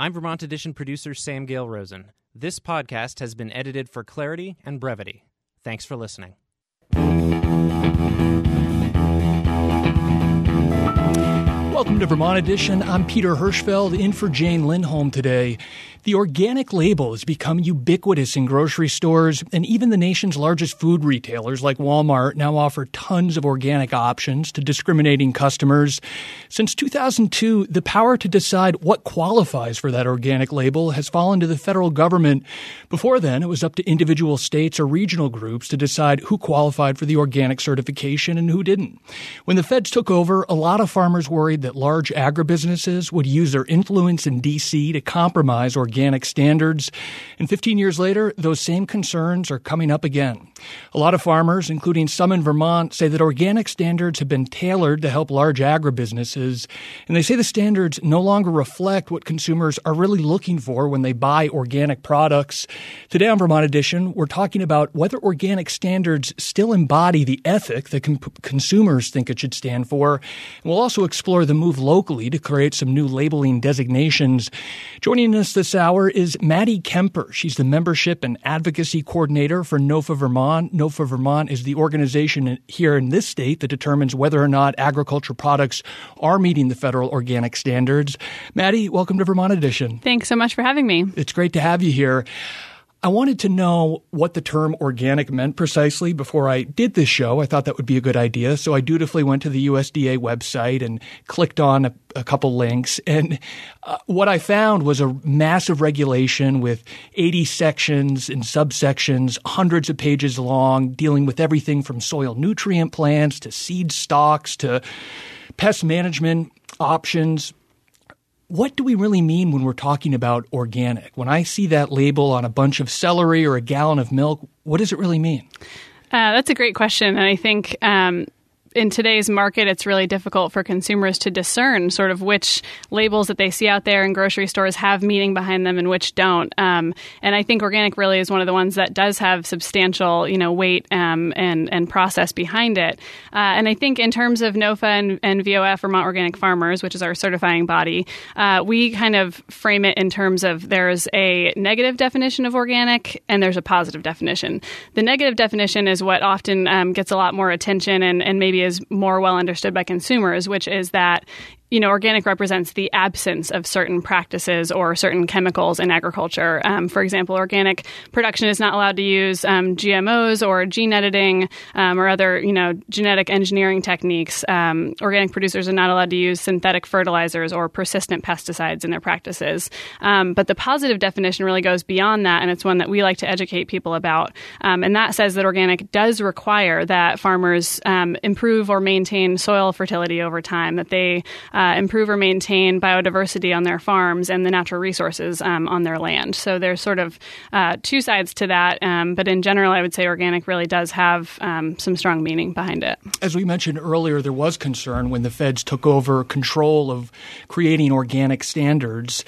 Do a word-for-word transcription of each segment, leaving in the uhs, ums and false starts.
I'm Vermont Edition producer Sam Gale Rosen. This podcast has been edited for clarity and brevity. Thanks for listening. Welcome to Vermont Edition. I'm Peter Hirschfeld, in for Jane Lindholm today. The organic label has become ubiquitous in grocery stores, and even the nation's largest food retailers like Walmart now offer tons of organic options to discriminating customers. Since two thousand two, the power to decide what qualifies for that organic label has fallen to the federal government. Before then, it was up to individual states or regional groups to decide who qualified for the organic certification and who didn't. When the feds took over, a lot of farmers worried that large agribusinesses would use their influence in D C to compromise organic organic standards. And fifteen years later, those same concerns are coming up again. A lot of farmers, including some in Vermont, say that organic standards have been tailored to help large agribusinesses. And they say the standards no longer reflect what consumers are really looking for when they buy organic products. Today on Vermont Edition, we're talking about whether organic standards still embody the ethic that com- consumers think it should stand for. And we'll also explore the move locally to create some new labeling designations. Joining us this hour is Maddie Kemper. She's the Membership and Advocacy Coordinator for NOFA Vermont. NOFA Vermont is the organization here in this state that determines whether or not agricultural products are meeting the federal organic standards. Maddie, welcome to Vermont Edition. Thanks so much for having me. It's great to have you here. I wanted to know what the term organic meant precisely before I did this show. I thought that would be a good idea. So I dutifully went to the U S D A website and clicked on a, a couple links. And uh, what I found was a massive regulation with eighty sections and subsections, hundreds of pages long, dealing with everything from soil nutrient plans to seed stocks to pest management options. What do we really mean when we're talking about organic? When I see that label on a bunch of celery or a gallon of milk, what does it really mean? Uh, that's a great question. And I think um, in today's market, it's really difficult for consumers to discern sort of which labels that they see out there in grocery stores have meaning behind them and which don't. Um, and I think organic really is one of the ones that does have substantial, you know, weight um, and and process behind it. Uh, and I think in terms of NOFA and, and V O F, Vermont Organic Farmers, which is our certifying body, uh, we kind of frame it in terms of there's a negative definition of organic and there's a positive definition. The negative definition is what often um, gets a lot more attention and, and maybe is more well understood by consumers, which is that, you know, organic represents the absence of certain practices or certain chemicals in agriculture. Um, for example, organic production is not allowed to use um, G M Os or gene editing um, or other, you know, genetic engineering techniques. Um, organic producers are not allowed to use synthetic fertilizers or persistent pesticides in their practices. Um, but the positive definition really goes beyond that, and it's one that we like to educate people about. Um, and that says that organic does require that farmers um, improve or maintain soil fertility over time, that they uh, Uh, improve or maintain biodiversity on their farms and the natural resources um, on their land. So there's sort of uh, two sides to that. Um, but in general, I would say organic really does have um, some strong meaning behind it. As we mentioned earlier, there was concern when the feds took over control of creating organic standards.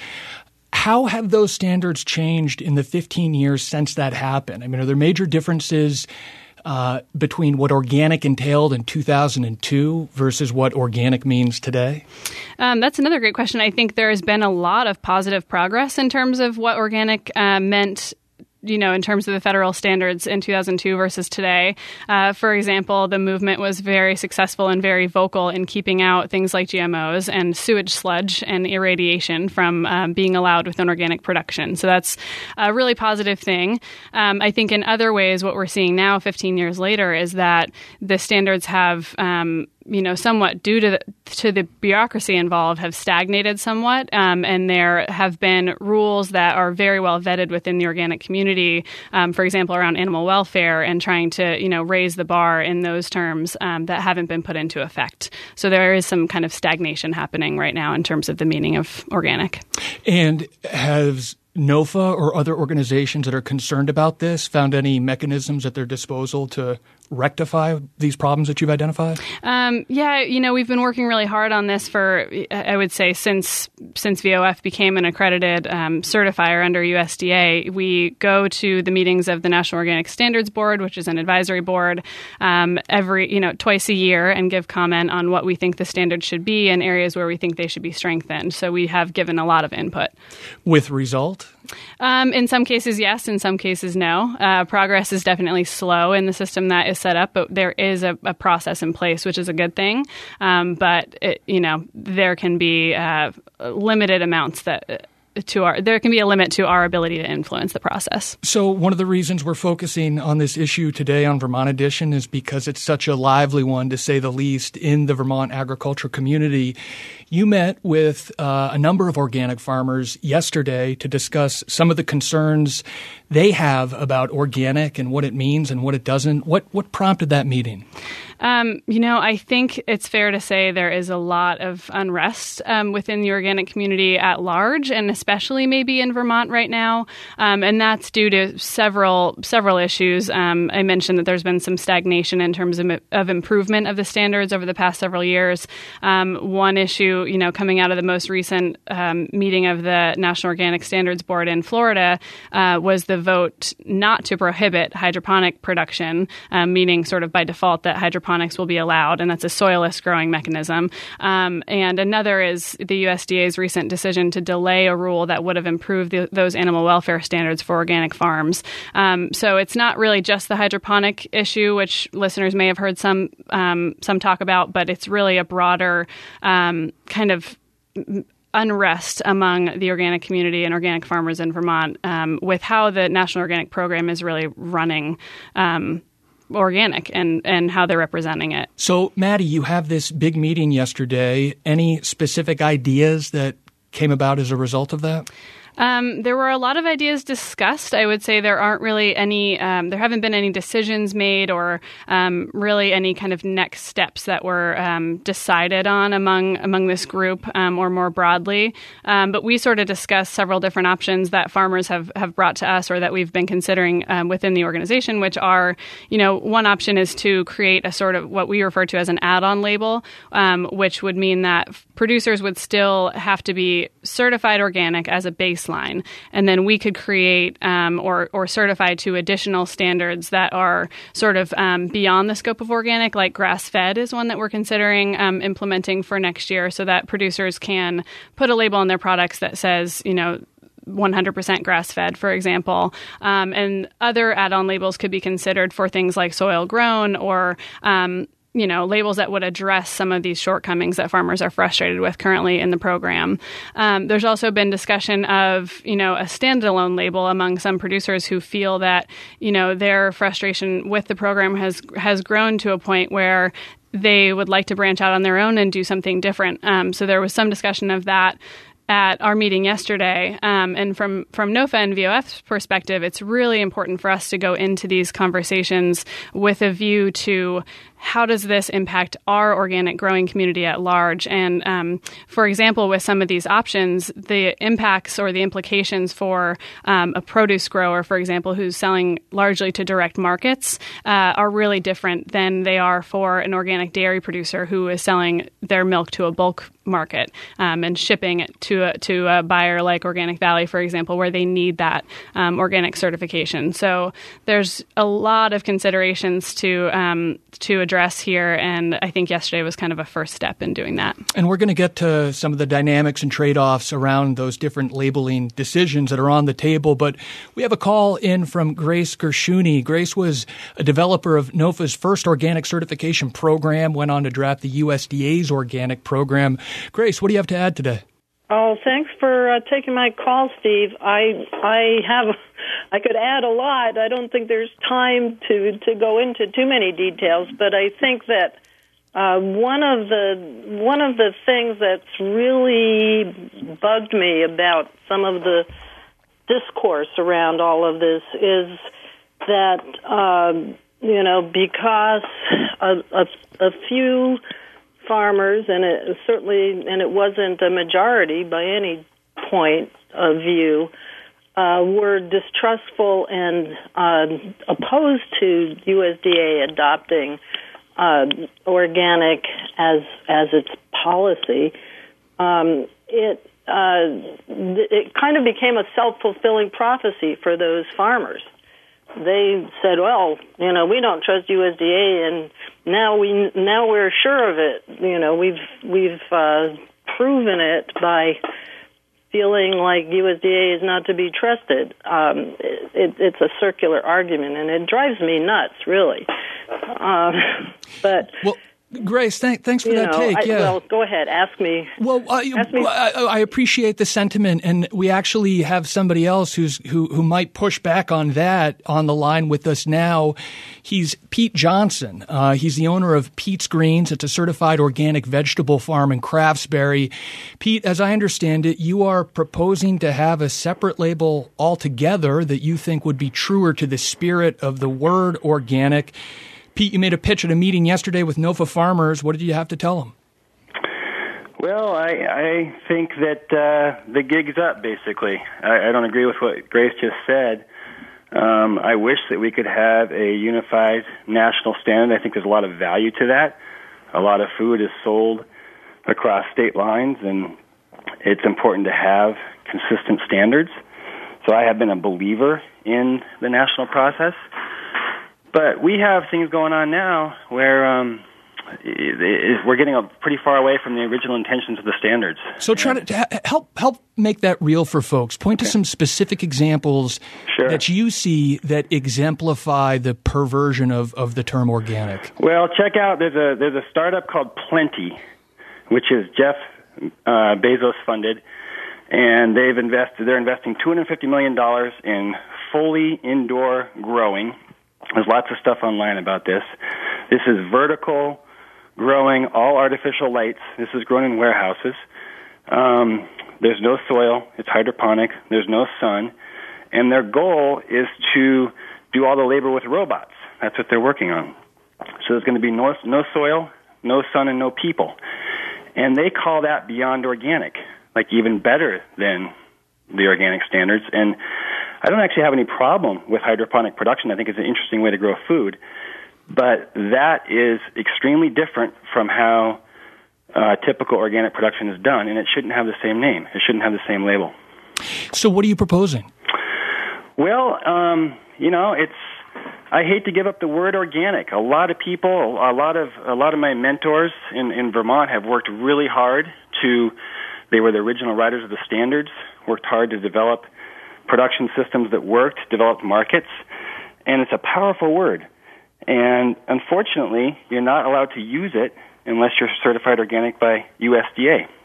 How have those standards changed in the fifteen years since that happened? I mean, are there major differences Uh, between what organic entailed in two thousand two versus what organic means today? Um, that's another great question. I think there has been a lot of positive progress in terms of what organic uh, meant, you know, in terms of the federal standards in two thousand two versus today. Uh, for example, the movement was very successful and very vocal in keeping out things like G M Os and sewage sludge and irradiation from um, being allowed within organic production. So that's a really positive thing. Um, I think in other ways, what we're seeing now, fifteen years later, is that the standards have um, you know, somewhat due to the, to the bureaucracy involved, have stagnated somewhat. Um, and there have been rules that are very well vetted within the organic community, um, for example, around animal welfare and trying to, you know, raise the bar in those terms um, that haven't been put into effect. So there is some kind of stagnation happening right now in terms of the meaning of organic. And has NOFA or other organizations that are concerned about this found any mechanisms at their disposal to rectify these problems that you've identified? Um, yeah, you know, we've been working really hard on this for, I would say, since since V O F became an accredited um, certifier under U S D A. We go to the meetings of the National Organic Standards Board, which is an advisory board, um, every you know twice a year, and give comment on what we think the standards should be and areas where we think they should be strengthened. So we have given a lot of input. With result? Um, in some cases, yes. In some cases, no. Uh, progress is definitely slow in the system that is set up, but there is a, a process in place, which is a good thing. Um, but it, you know, there can be uh, limited amounts that. To our, there can be a limit to our ability to influence the process. So one of the reasons we're focusing on this issue today on Vermont Edition is because it's such a lively one, to say the least, in the Vermont agriculture community. You met with uh, a number of organic farmers yesterday to discuss some of the concerns they have about organic and what it means and what it doesn't. What what prompted that meeting? Um, you know, I think it's fair to say there is a lot of unrest um, within the organic community at large, and especially maybe in Vermont right now. Um, and that's due to several several issues. Um, I mentioned that there's been some stagnation in terms of, of improvement of the standards over the past several years. Um, one issue, you know, coming out of the most recent um, meeting of the National Organic Standards Board in Florida uh, was the vote not to prohibit hydroponic production, um, meaning sort of by default that hydroponics will be allowed, and that's a soilless growing mechanism. Um, and another is the U S D A's recent decision to delay a rule that would have improved the, those animal welfare standards for organic farms. Um, so it's not really just the hydroponic issue, which listeners may have heard some um, some talk about, but it's really a broader um, kind of unrest among the organic community and organic farmers in Vermont um, with how the National Organic Program is really running um, organic and, and how they're representing it. So, Maddie, you have this big meeting yesterday. Any specific ideas that came about as a result of that? Um, there were a lot of ideas discussed. I would say there aren't really any, um, there haven't been any decisions made or um, really any kind of next steps that were um, decided on among among this group um, or more broadly. Um, but we sort of discussed several different options that farmers have, have brought to us or that we've been considering um, within the organization, which are, you know, one option is to create a sort of what we refer to as an add-on label, um, which would mean that producers would still have to be certified organic as a base line, and then we could create um, or or certify to additional standards that are sort of um, beyond the scope of organic, like grass-fed is one that we're considering um, implementing for next year, so that producers can put a label on their products that says, you know, one hundred percent grass-fed, for example. Um, and other add-on labels could be considered for things like soil-grown or um, you know, labels that would address some of these shortcomings that farmers are frustrated with currently in the program. Um, there's also been discussion of, you know, a standalone label among some producers who feel that, you know, their frustration with the program has has grown to a point where they would like to branch out on their own and do something different. Um, so there was some discussion of that at our meeting yesterday. Um, and from, from NOFA and V O F's perspective, it's really important for us to go into these conversations with a view to how does this impact our organic growing community at large? And um, for example, with some of these options, the impacts or the implications for um, a produce grower, for example, who's selling largely to direct markets, uh, are really different than they are for an organic dairy producer who is selling their milk to a bulk market um, and shipping it to a, to a buyer like Organic Valley, for example, where they need that um, organic certification. So there's a lot of considerations to um, to address here, and I think yesterday was kind of a first step in doing that. And we're going to get to some of the dynamics and trade-offs around those different labeling decisions that are on the table, but we have a call in from Grace Gershuni. Grace was a developer of NOFA's first organic certification program, went on to draft the U S D A's organic program. Grace, what do you have to add today? Oh, thanks for uh, taking my call, Steve. I I have I could add a lot. I don't think there's time to, to go into too many details, but I think that uh, one of the one of the things that's really bugged me about some of the discourse around all of this is that um, you know because a, a, a few farmers, and it certainly, and it wasn't a majority by any point of view, uh, were distrustful and uh, opposed to U S D A adopting uh, organic as as its policy, um, it uh, it kind of became a self-fulfilling prophecy for those farmers. They said, "Well, you know, we don't trust U S D A, and now we now we're sure of it. You know, we've we've uh, proven it by feeling like U S D A is not to be trusted." Um, it, it's a circular argument, and it drives me nuts, really. Uh, but well, Grace, thank, thanks for you that know, take. I, yeah. Well, go ahead. Ask me. Well, uh, ask me. I, I appreciate the sentiment, and we actually have somebody else who's who who might push back on that on the line with us now. He's Pete Johnson. Uh, he's the owner of Pete's Greens. It's a certified organic vegetable farm in Craftsbury. Pete, as I understand it, you are proposing to have a separate label altogether that you think would be truer to the spirit of the word organic. Pete, you made a pitch at a meeting yesterday with Nova Farmers. What did you have to tell them? Well, I, I think that uh, the gig's up, basically. I, I don't agree with what Grace just said. Um, I wish that we could have a unified national standard. I think there's a lot of value to that. A lot of food is sold across state lines, and it's important to have consistent standards. So I have been a believer in the national process. But we have things going on now where um, it, it, we're getting a pretty far away from the original intentions of the standards. So try to, to help help make that real for folks. Point to okay. some specific examples sure. that you see that exemplify the perversion of, of the term organic. Well, check out, there's a there's a startup called Plenty, which is Jeff uh, Bezos funded, and they've invested. They're investing two hundred fifty million dollars in fully indoor growing. There's lots of stuff online about this. This is vertical growing, all artificial lights. This is grown in warehouses. Um, there's no soil. It's hydroponic. There's no sun. And their goal is to do all the labor with robots. That's what they're working on. So there's going to be no, no soil, no sun, and no people. And they call that beyond organic, like even better than the organic standards. And I don't actually have any problem with hydroponic production. I think it's an interesting way to grow food. But that is extremely different from how uh, typical organic production is done, and it shouldn't have the same name. It shouldn't have the same label. So what are you proposing? Well, um, you know, it's I hate to give up the word organic. A lot of people, a lot of a lot of my mentors in, in Vermont have worked really hard to, they were the original writers of the standards, worked hard to develop production systems that worked, developed markets, and it's a powerful word. And unfortunately, you're not allowed to use it unless you're certified organic by U S D A.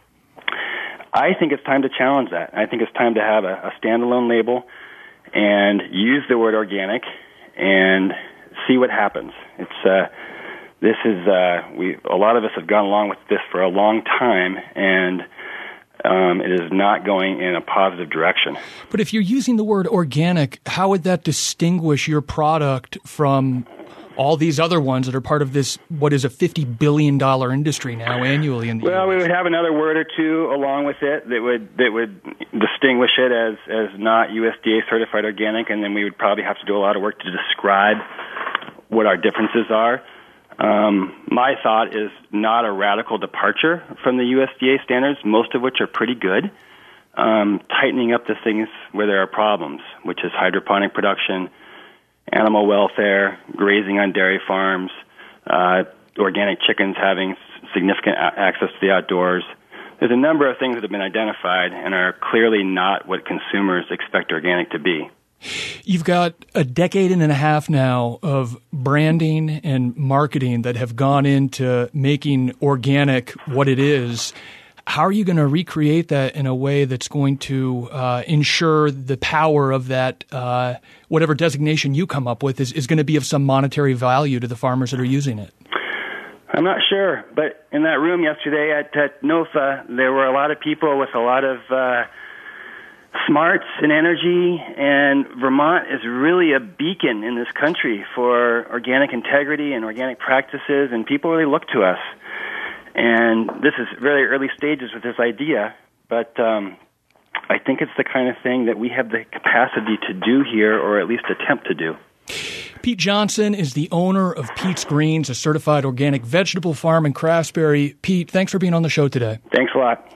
I think it's time to challenge that. I think it's time to have a, a standalone label and use the word organic and see what happens. It's uh, this is uh, we a lot of us have gone along with this for a long time, and Um, it is not going in a positive direction. But if you're using the word organic, how would that distinguish your product from all these other ones that are part of this, what is a fifty billion dollars industry now annually in the Well, U S? we would have another word or two along with it that would that would distinguish it as, as not U S D A certified organic, and then we would probably have to do a lot of work to describe what our differences are. Um, my thought is not a radical departure from the U S D A standards, most of which are pretty good, um, tightening up the things where there are problems, which is hydroponic production, animal welfare, grazing on dairy farms, uh, organic chickens having significant a- access to the outdoors. There's a number of things that have been identified and are clearly not what consumers expect organic to be. You've got a decade and a half now of branding and marketing that have gone into making organic what it is. How are you going to recreate that in a way that's going to uh, ensure the power of that, uh, whatever designation you come up with is, is going to be of some monetary value to the farmers that are using it? I'm not sure, but in that room yesterday at, at NOFA, there were a lot of people with a lot of uh, smarts and energy, and Vermont is really a beacon in this country for organic integrity and organic practices, and people really look to us. And this is very early stages with this idea, but um, I think it's the kind of thing that we have the capacity to do here, or at least attempt to do. Pete Johnson is the owner of Pete's Greens, a certified organic vegetable farm in Craftsbury. Pete, thanks for being on the show today. Thanks a lot.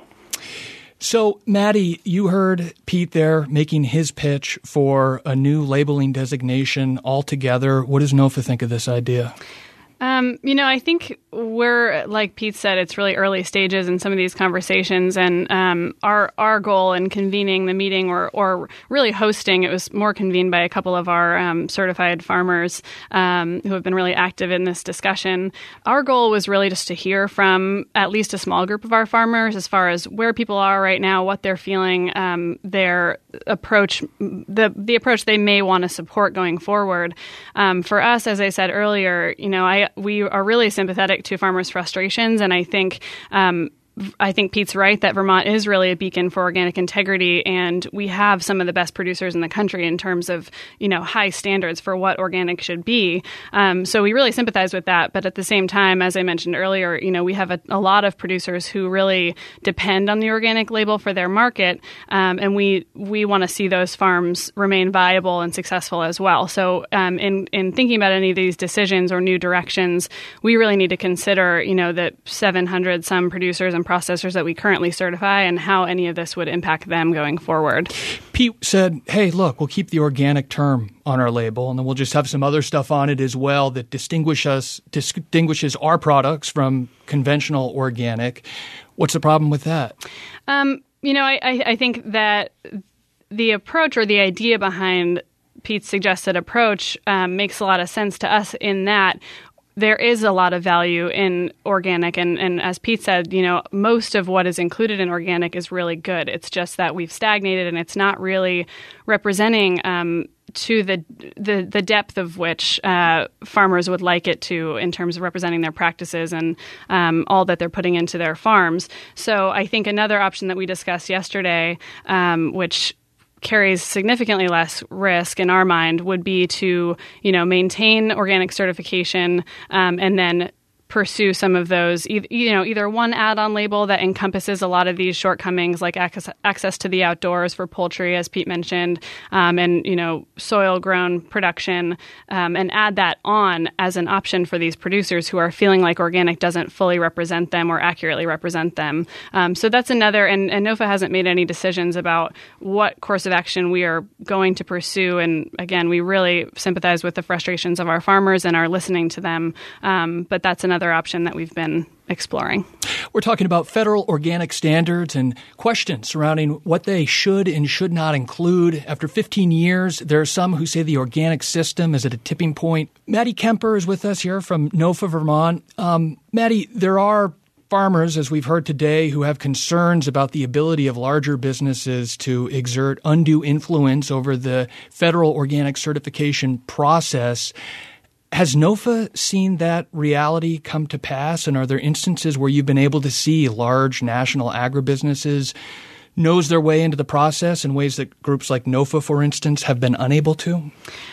So, Maddie, you heard Pete there making his pitch for a new labeling designation altogether. What does NOFA think of this idea? Um, you know, I think we're, like Pete said, it's really early stages in some of these conversations, and um, our our goal in convening the meeting, or or really hosting, it was more convened by a couple of our um, certified farmers um, who have been really active in this discussion. Our goal was really just to hear from at least a small group of our farmers as far as where people are right now, what they're feeling, um, their approach, the the approach they may want to support going forward. Um, for us, as I said earlier, you know, I we are really sympathetic to farmers' frustrations, and I think um, I think Pete's right that Vermont is really a beacon for organic integrity, and we have some of the best producers in the country in terms of, you know, high standards for what organic should be. Um, so we really sympathize with that. But at the same time, as I mentioned earlier, you know, we have a, a lot of producers who really depend on the organic label for their market, um, and we we want to see those farms remain viable and successful as well. So um, in in thinking about any of these decisions or new directions, we really need to consider, you know, that seven hundred some producers and processors that we currently certify and how any of this would impact them going forward. Pete said, hey, look, we'll keep the organic term on our label, and then we'll just have some other stuff on it as well that distinguish us, distinguishes our products from conventional organic. What's the problem with that? Um, you know, I, I, I think that the approach or the idea behind Pete's suggested approach um, makes a lot of sense to us in that there is a lot of value in organic. And, and as Pete said, you know, most of what is included in organic is really good. It's just that we've stagnated and it's not really representing um, to the, the the depth of which uh, farmers would like it to in terms of representing their practices and um, all that they're putting into their farms. So I think another option that we discussed yesterday, um, which carries significantly less risk in our mind, would be to, you know, maintain organic certification um, and then pursue some of those, you know, either one add-on label that encompasses a lot of these shortcomings, like access, access to the outdoors for poultry, as Pete mentioned, um, and, you know, soil-grown production, um, and add that on as an option for these producers who are feeling like organic doesn't fully represent them or accurately represent them. Um, so that's another, and, and NOFA hasn't made any decisions about what course of action we are going to pursue. And again, we really sympathize with the frustrations of our farmers and are listening to them. Um, but that's another option that we've been exploring. We're talking about federal organic standards and questions surrounding what they should and should not include. After fifteen years, there are some who say the organic system is at a tipping point. Maddie Kemper is with us here from NOFA Vermont. Um, Maddie, there are farmers, as we've heard today, who have concerns about the ability of larger businesses to exert undue influence over the federal organic certification process. Has NOFA seen that reality come to pass, and are there instances where you've been able to see large national agribusinesses nose their way into the process in ways that groups like NOFA, for instance, have been unable to?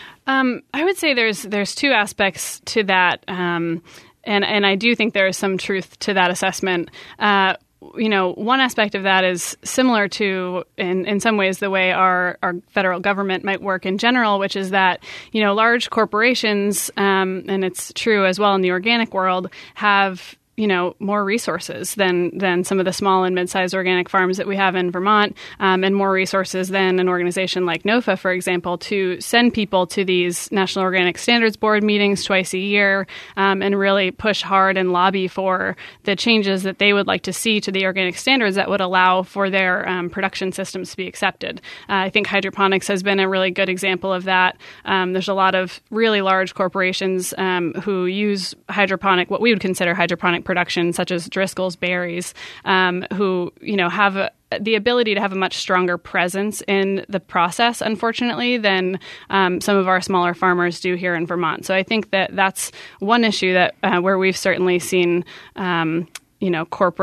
Um, I would say there's there's two aspects to that, um, and and I do think there is some truth to that assessment. Uh, You know, one aspect of that is similar to, in, in some ways, the way our, our federal government might work in general, which is that, you know, large corporations, um, and it's true as well in the organic world, have, you know, more resources than than some of the small and mid-sized organic farms that we have in Vermont, um, and more resources than an organization like NOFA, for example, to send people to these National Organic Standards Board meetings twice a year, um, and really push hard and lobby for the changes that they would like to see to the organic standards that would allow for their um, production systems to be accepted. Uh, I think hydroponics has been a really good example of that. Um, there's a lot of really large corporations um, who use hydroponic, what we would consider hydroponic production, such as Driscoll's Berries, um, who, you know, have a, the ability to have a much stronger presence in the process, unfortunately, than um, some of our smaller farmers do here in Vermont. So I think that that's one issue that uh, where we've certainly seen, um, you know, corporate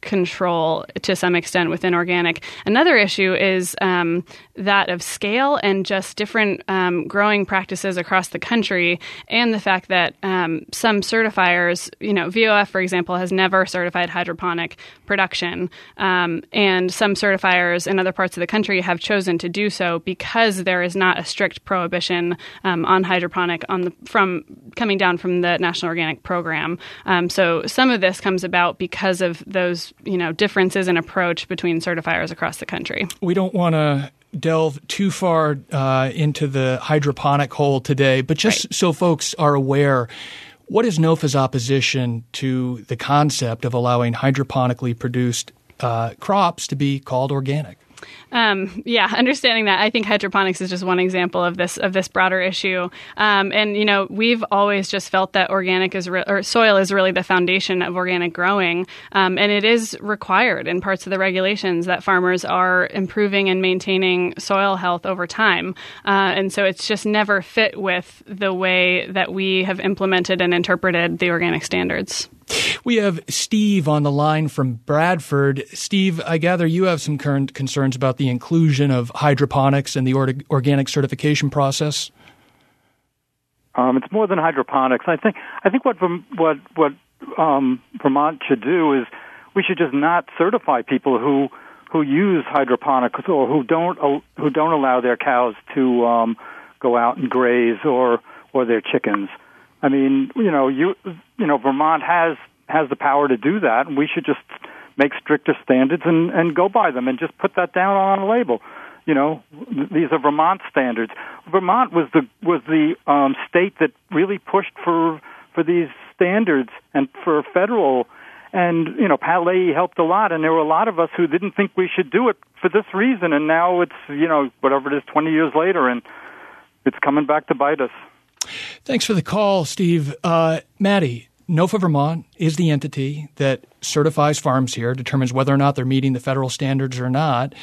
control to some extent within organic. Another issue is um, that of scale and just different um, growing practices across the country, and the fact that um, some certifiers, you know, V O F, for example, has never certified hydroponic production, um, and some certifiers in other parts of the country have chosen to do so because there is not a strict prohibition um, on hydroponic on the from coming down from the National Organic Program. Um, so some of this comes about because of those, you know, differences in approach between certifiers across the country. We don't want to delve too far uh, into the hydroponic hole today, but just right. so folks are aware, what is NOFA's opposition to the concept of allowing hydroponically produced uh, crops to be called organic? Um, yeah, understanding that, I think hydroponics is just one example of this of this broader issue. Um, and you know, we've always just felt that organic is re- or soil is really the foundation of organic growing, um, and it is required in parts of the regulations that farmers are improving and maintaining soil health over time. Uh, and so it's just never fit with the way that we have implemented and interpreted the organic standards. We have Steve on the line from Bradford. Steve, I gather you have some current concerns about the inclusion of hydroponics in the or- organic certification process. Um, it's more than hydroponics. I think I think what what what um, Vermont should do is we should just not certify people who who use hydroponics or who don't uh, who don't allow their cows to um, go out and graze or or their chickens. I mean, you know, you you know, Vermont has has the power to do that, and we should just make stricter standards and, and go by them and just put that down on a label. You know, these are Vermont standards. Vermont was the was the um, state that really pushed for for these standards and for federal. And you know, Pat Leahy helped a lot, and there were a lot of us who didn't think we should do it for this reason. And now it's, you know, whatever it is, twenty years later, and it's coming back to bite us. Thanks for the call, Steve. Uh, Maddie, NOFA Vermont is the entity that certifies farms here, determines whether or not they're meeting the federal standards or not.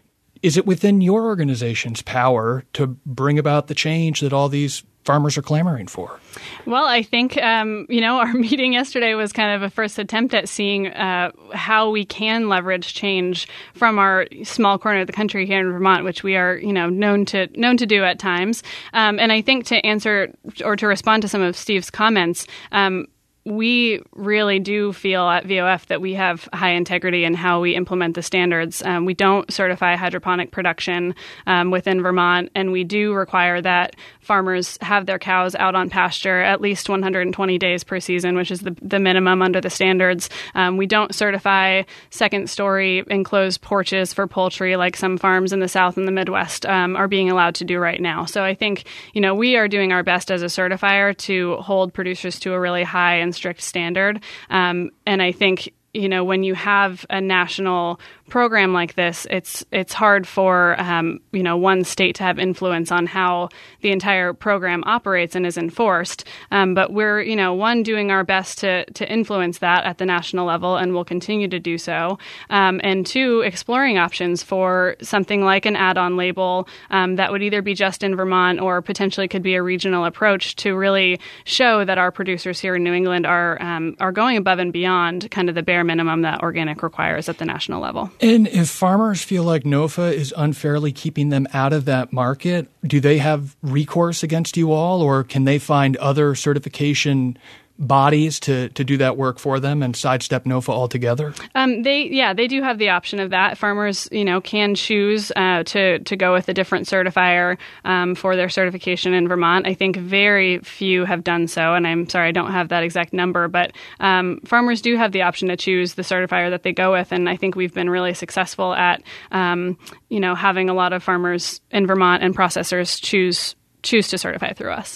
Is it within your organization's power to bring about the change that all these farmers are clamoring for? Well, I think, um, you know, our meeting yesterday was kind of a first attempt at seeing uh, how we can leverage change from our small corner of the country here in Vermont, which we are, you know, known to known to do at times. Um, and I think to answer or to respond to some of Steve's comments, um, we really do feel at V O F that we have high integrity in how we implement the standards. Um, we don't certify hydroponic production um, within Vermont, and we do require that farmers have their cows out on pasture at least one hundred twenty days per season, which is the, the minimum under the standards. Um, we don't certify second-story enclosed porches for poultry like some farms in the South and the Midwest um, are being allowed to do right now. So I think, you know, we are doing our best as a certifier to hold producers to a really high and strict standard. Um, and I think, you know, when you have a national program like this, it's it's hard for, um, you know, one state to have influence on how the entire program operates and is enforced. Um, but we're, you know, one, doing our best to to influence that at the national level, and we'll continue to do so. Um, and two, exploring options for something like an add-on label um, that would either be just in Vermont or potentially could be a regional approach to really show that our producers here in New England are um, are going above and beyond kind of the bare minimum that organic requires at the national level. And if farmers feel like NOFA is unfairly keeping them out of that market, do they have recourse against you all, or can they find other certification bodies to, to do that work for them and sidestep NOFA altogether? Um, they, yeah, they do have the option of that. Farmers, you know, can choose uh, to to go with a different certifier um, for their certification in Vermont. I think very few have done so, and I'm sorry, I don't have that exact number, but um, farmers do have the option to choose the certifier that they go with, and I think we've been really successful at, um, you know, having a lot of farmers in Vermont and processors choose choose to certify through us.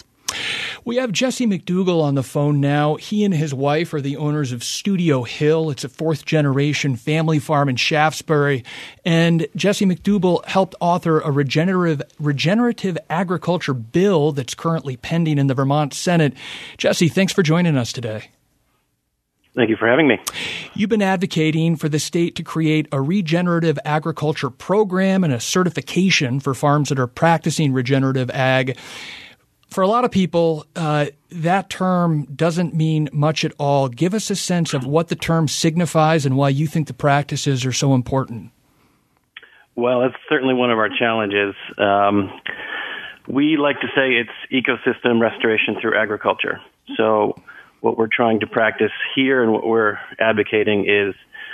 We have Jesse McDougall on the phone now. He and his wife are the owners of Studio Hill. It's a fourth-generation family farm in Shaftesbury. And Jesse McDougall helped author a regenerative regenerative agriculture bill that's currently pending in the Vermont Senate. Jesse, thanks for joining us today. Thank you for having me. You've been advocating for the state to create a regenerative agriculture program and a certification for farms that are practicing regenerative ag. for a lot of people, uh, that term doesn't mean much at all. Give us a sense of what the term signifies and why you think the practices are so important. Well, that's certainly one of our challenges. Um, we like to say it's ecosystem restoration through agriculture. So what we're trying to practice here and what we're advocating is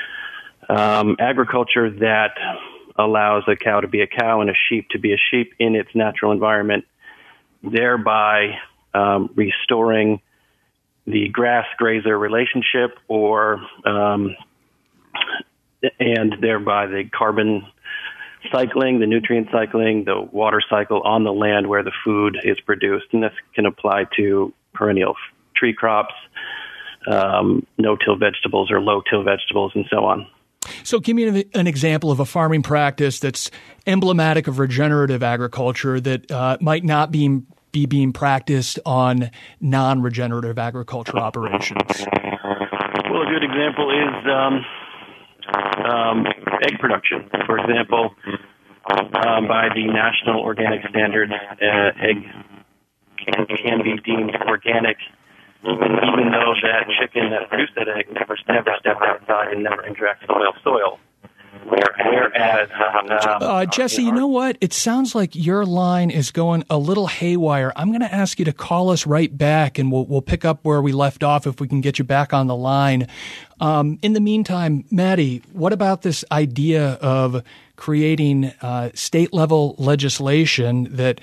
um, agriculture that allows a cow to be a cow and a sheep to be a sheep in its natural environment, thereby um, restoring the grass-grazer relationship or um, and thereby the carbon cycling, the nutrient cycling, the water cycle on the land where the food is produced. And this can apply to perennial tree crops, um, no-till vegetables or low-till vegetables, and so on. So give me an, an example of a farming practice that's emblematic of regenerative agriculture that uh, might not be, be being practiced on non-regenerative agriculture operations. Well, a good example is um, um, egg production. For example, um, by the National Organic Standards, uh, egg can, can be deemed organic, even though that chicken that produced that egg never, never stepped outside and never interacted with soil. Whereas, um, uh, Jesse, you know what? It sounds like your line is going a little haywire. I'm going to ask you to call us right back, and we'll we'll pick up where we left off if we can get you back on the line. Um, in the meantime, Maddie, what about this idea of creating uh, state-level legislation that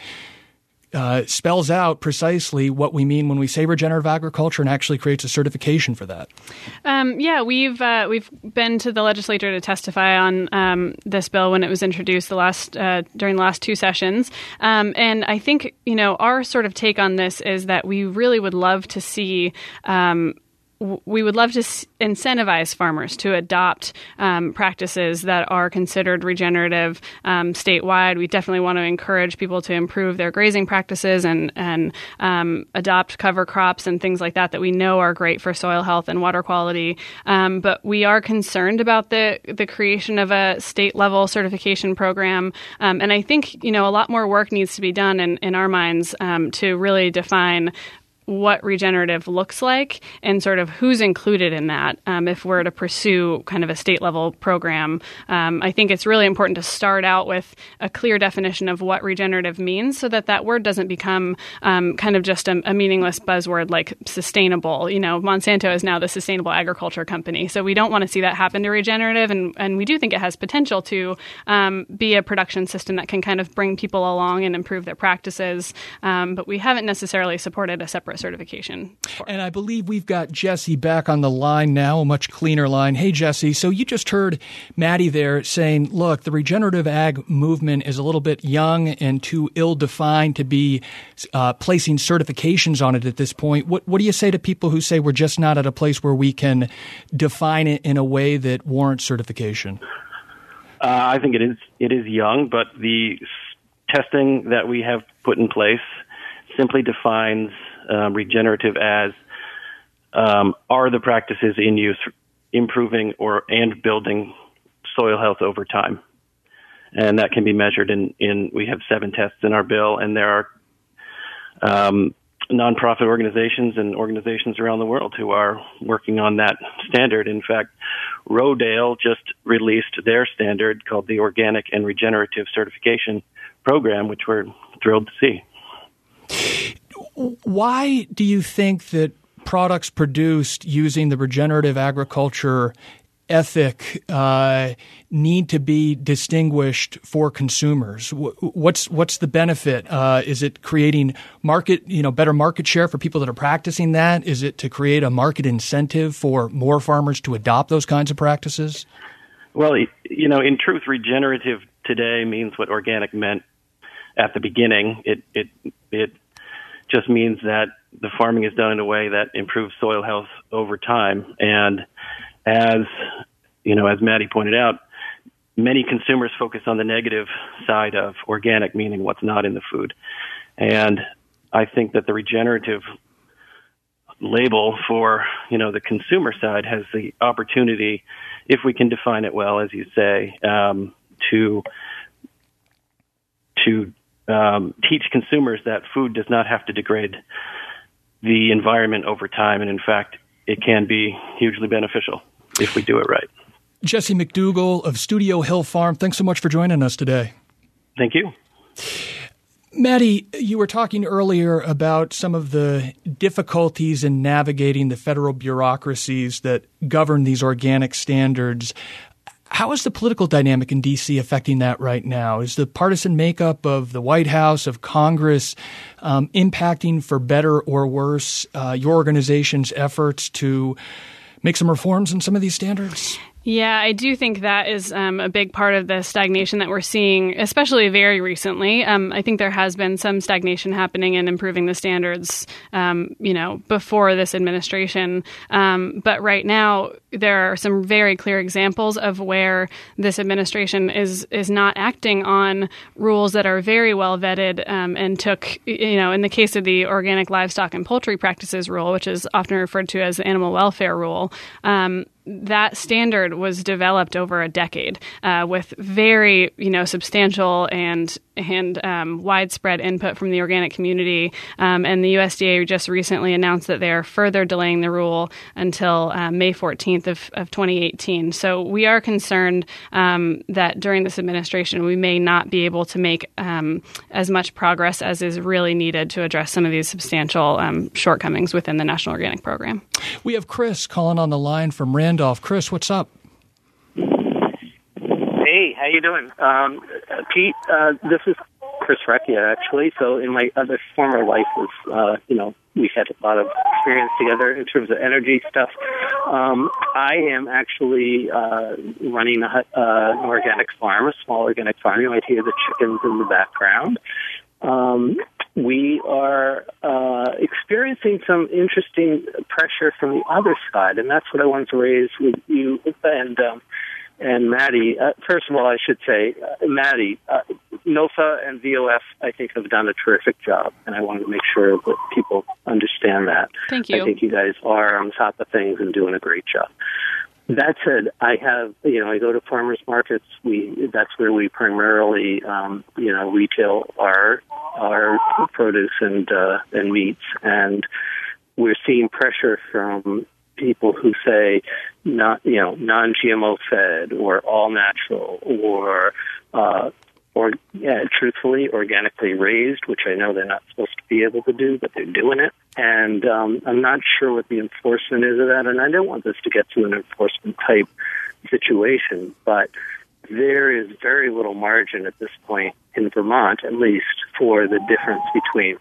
Uh, spells out precisely what we mean when we say regenerative agriculture and actually creates a certification for that? Um, yeah, we've uh, we've been to the legislature to testify on um, this bill when it was introduced the last uh, during the last two sessions, um, and I think you know our sort of take on this is that we really would love to see. Um, We would love to incentivize farmers to adopt um, practices that are considered regenerative um, statewide. We definitely want to encourage people to improve their grazing practices and and um, adopt cover crops and things like that that we know are great for soil health and water quality. Um, but we are concerned about the the creation of a state level certification program, um, and I think you know a lot more work needs to be done in in our minds um, to really define what regenerative looks like and sort of who's included in that um, if we're to pursue kind of a state level program. Um, I think it's really important to start out with a clear definition of what regenerative means so that that word doesn't become um, kind of just a, a meaningless buzzword like sustainable. You know, Monsanto is now the sustainable agriculture company. So we don't want to see that happen to regenerative. And, and we do think it has potential to um, be a production system that can kind of bring people along and improve their practices. Um, but we haven't necessarily supported a separate certification. And I believe we've got Jesse back on the line now, a much cleaner line. Hey, Jesse, so you just heard Maddie there saying, look, the regenerative ag movement is a little bit young and too ill-defined to be uh, placing certifications on it at this point. What, what do you say to people who say we're just not at a place where we can define it in a way that warrants certification? Uh, I think it is it is young, but the testing that we have put in place simply defines Um, regenerative as um, are the practices in use improving or and building soil health over time, and that can be measured in, in we have seven tests in our bill, and there are um, nonprofit organizations and organizations around the world who are working on that standard. In fact, Rodale just released their standard called the Organic and Regenerative Certification Program, which we're thrilled to see. Why do you think that products produced using the regenerative agriculture ethic uh, need to be distinguished for consumers? What's what's the benefit? Uh, is it creating market, you know, better market share for people that are practicing that? Is it to create a market incentive for more farmers to adopt those kinds of practices? Well, you know, in truth, regenerative today means what organic meant at the beginning. It it it just means that the farming is done in a way that improves soil health over time. And as, you know, as Maddie pointed out, many consumers focus on the negative side of organic, meaning what's not in the food. And I think that the regenerative label for, you know, the consumer side has the opportunity, if we can define it well, as you say, um, to, to, um, teach consumers that food does not have to degrade the environment over time, and in fact, it can be hugely beneficial if we do it right. Jesse McDougall of Studio Hill Farm, thanks so much for joining us today. Thank you. Maddie, you were talking earlier about some of the difficulties in navigating the federal bureaucracies that govern these organic standards. How is the political dynamic in D C affecting that right now? Is the partisan makeup of the White House, of Congress, um, impacting for better or worse uh, your organization's efforts to make some reforms in some of these standards? Yeah, I do think that is um, a big part of the stagnation that we're seeing, especially very recently. Um, I think there has been some stagnation happening in improving the standards, um, you know, before this administration. Um, but right now, there are some very clear examples of where this administration is is not acting on rules that are very well vetted um, and took, you know, in the case of the Organic Livestock and Poultry Practices Rule, which is often referred to as the Animal Welfare Rule, um, that standard was developed over a decade uh, with very, you know, substantial and and um, widespread input from the organic community. Um, and the U S D A just recently announced that they are further delaying the rule until uh, May fourteenth of, of twenty eighteen. So we are concerned um, that during this administration we may not be able to make um, as much progress as is really needed to address some of these substantial um, shortcomings within the National Organic Program. We have Chris calling on the line from Randolph. Chris, what's up? Hey, how you doing? Um, Pete, uh, this is Chris Recchia, actually. So in my other former life, was, uh, you know, we had a lot of experience together in terms of energy stuff. Um, I am actually uh, running a, uh, an organic farm, a small organic farm. You might hear the chickens in the background. Um, we are uh, experiencing some interesting pressure from the other side, and that's what I wanted to raise with you and um, and Maddie. Uh, first of all, I should say, uh, Maddie, uh, NOFA and V O F, I think, have done a terrific job, and I wanted to make sure that people understand that. Thank you. I think you guys are on top of things and doing a great job. That said, I have, you know, I go to farmers markets. We that's where we primarily, um, you know, retail our our produce and uh, and meats, and we're seeing pressure from people who say, not, you know, non-G M O fed or all natural or uh, or yeah, truthfully organically raised, which I know they're not supposed to be able to do, but they're doing it. And um, I'm not sure what the enforcement is of that, and I don't want this to get to an enforcement type situation, but there is very little margin at this point in Vermont, at least, for the difference between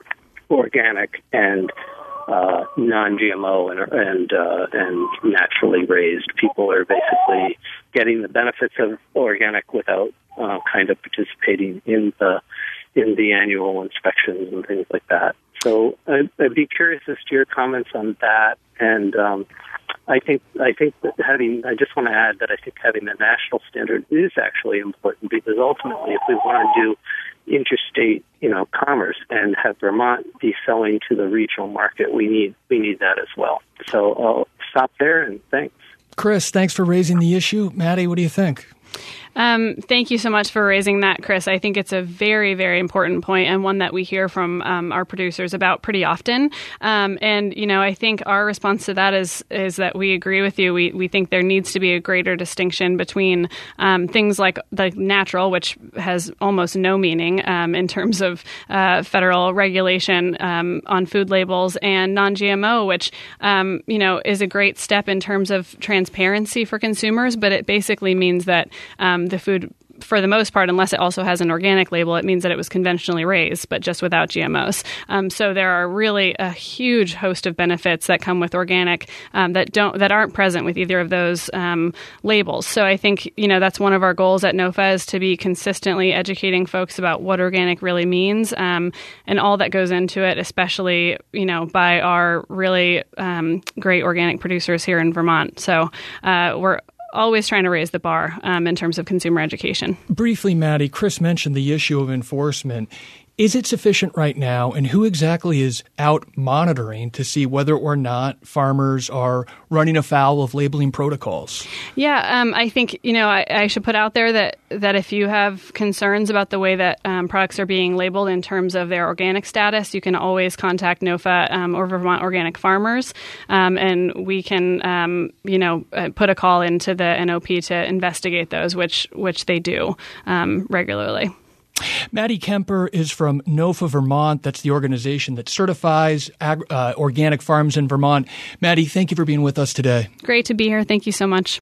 organic and uh, non-G M O and and, uh, and naturally raised. People are basically getting the benefits of organic without uh, kind of participating in the in the annual inspections and things like that. So I'd, I'd be curious as to your comments on that. And um, I think I think that having I just want to add that I think having a national standard is actually important, because ultimately, if we want to do interstate, you know, commerce and have Vermont be selling to the regional market, we need we need that as well. So I'll stop there, and thanks. Chris, thanks for raising the issue. Maddie, what do you think? Um, thank you so much for raising that, Chris. I think it's a very, very important point, and one that we hear from um, our producers about pretty often. Um, and, you know, I think our response to that is is that we agree with you. We we think there needs to be a greater distinction between um, things like the natural, which has almost no meaning um, in terms of uh, federal regulation um, on food labels, and non-G M O, which, um, you know, is a great step in terms of transparency for consumers, but it basically means that Um, the food, for the most part, unless it also has an organic label, it means that it was conventionally raised, but just without G M Os. Um, so there are really a huge host of benefits that come with organic um, that don't that aren't present with either of those um, labels. So I think, you know, that's one of our goals at NOFA, is to be consistently educating folks about what organic really means um, and all that goes into it, especially, you know, by our really um, great organic producers here in Vermont. So uh, we're always trying to raise the bar um, in terms of consumer education. Briefly, Maddie, Chris mentioned the issue of enforcement. Is it sufficient right now, and who exactly is out monitoring to see whether or not farmers are running afoul of labeling protocols? Yeah, um, I think, you know, I, I should put out there that, that if you have concerns about the way that um, products are being labeled in terms of their organic status, you can always contact NOFA um, or Vermont Organic Farmers, um, and we can, um, you know, uh, put a call into the N O P to investigate those, which, which they do um, regularly. Maddie Kemper is from NOFA Vermont. That's the organization that certifies ag- uh, organic farms in Vermont. Maddie, thank you for being with us today. Great to be here. Thank you so much.